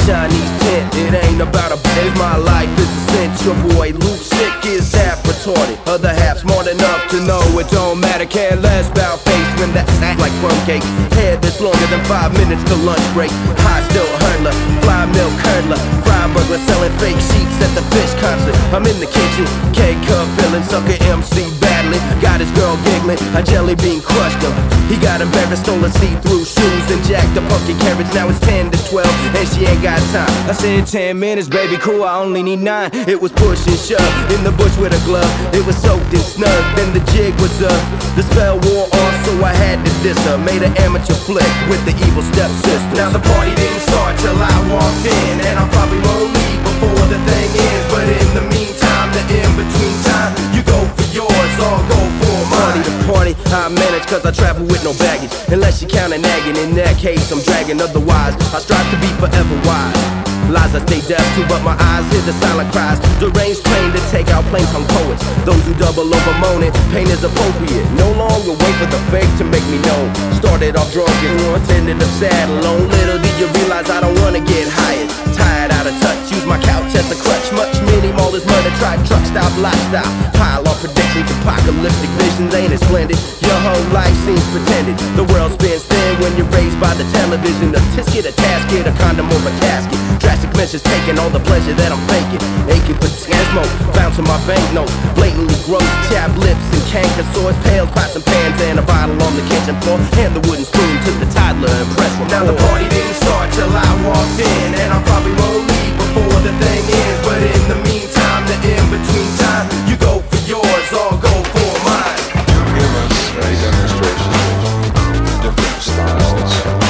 Chinese tent. It ain't about a bitch, my life is a cinch. Your boy Luke Sick is half retarded, other half smart enough to know it don't matter. Care less about face when that act like plum cake. Hair that's longer than 5 minutes to lunch break. High still hurdler, fly milk curdler, fry burglar selling fake sheets at the fish concert. I'm in the kitchen, K-Cup feeling, sucker MC battling. Got his girl giggling, a jelly bean crushed him. He got embarrassed, stole her see-through shoes and jacked the pumpkin carrots. Now it's 10 to 12 and she ain't got time. I said 10 minutes, baby, cool, I only need 9. It was push and shove in the bush with a glove. It was soaked and snug, then the jig was up. The spell wore off, so I had to diss her. Made an amateur flick with the evil stepsister. Now the party didn't start till I walked in, and I probably won't leave before the thing ends. But in the meantime, the in-between time, you go for yours, I'll go for mine. Party to party, I manage cause I travel with no baggage. Unless you count a nagging, in that case I'm dragging. Otherwise, I strive to be forever wise. Lies I stay deaf to, but my eyes hear the silent cries. Deranged trained to take out plain-tongue poets. Those who double over moaning, pain is appropriate. No longer wait for the fake to make me known. Started off drunk and once ended up sad alone. Little did you realize I don't wanna get hired. Tired, out of touch, use my couch as a crutch. Much mini mall is murder, tribe, truck stop, lifestyle. Pile on predictions, apocalyptic visions, ain't it splendid? Your whole life seems pretended. The world spins thin when you're raised by the television. A tisket, a tasket, a condom over casket. Drastic measures taking all the pleasure that I'm faking. Aching for smoke, bouncing my banknotes. Blatantly gross, chapped lips and canker sores. Pails, pots and pans and a bottle on the kitchen floor. Hand the wooden spoon to the toddler and press record. Now the party didn't start till I walked in, and I probably won't leave before the thing ends. But in the meantime, the in-between time, you go for yours, I'll go for mine. Give us a demonstration of different styles.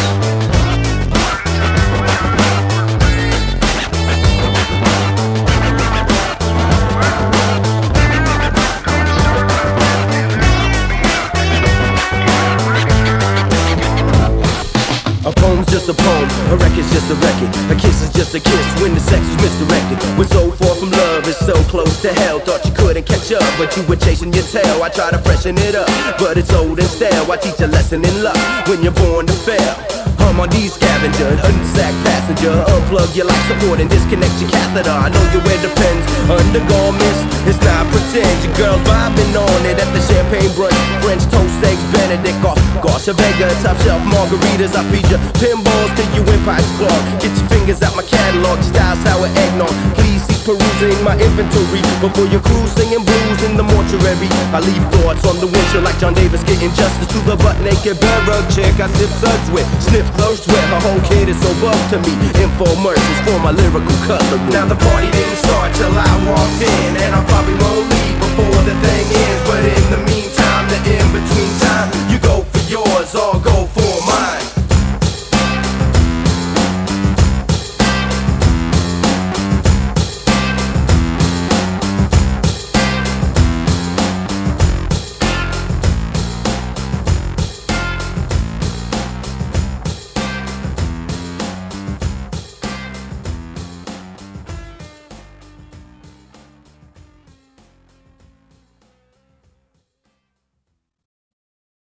A poem's just a poem, a record's just a record. A kiss is just a kiss when the sex is misdirected. We're so far from love, it's so close to hell. Thought you couldn't catch up, but you were chasing your tail. I try to freshen it up, but it's old and stale. I teach a lesson in love when you're born to fail. Hum on these scavenger, unsacked passenger. Unplug your life support and disconnect your catheter. I know you wear Depends, undergarments. It's not pretend, your girl's vibing on it at the champagne brunch. French toast, eggs Benedict, gosh, a Vega, top shelf margaritas. I feed you pinballs till you in Pipes Clark. Get your fingers out my catalog, style sour eggnog. Please cease perusing my inventory before your crew singing blues in the mortuary. I leave thoughts on the windshield like John Davis getting justice to the butt-naked bed-rug chick I sip suds with. Sniff thirst with, her whole kid is so buff to me. Infomercials for my lyrical cutlery. Now the party didn't start till I walked in,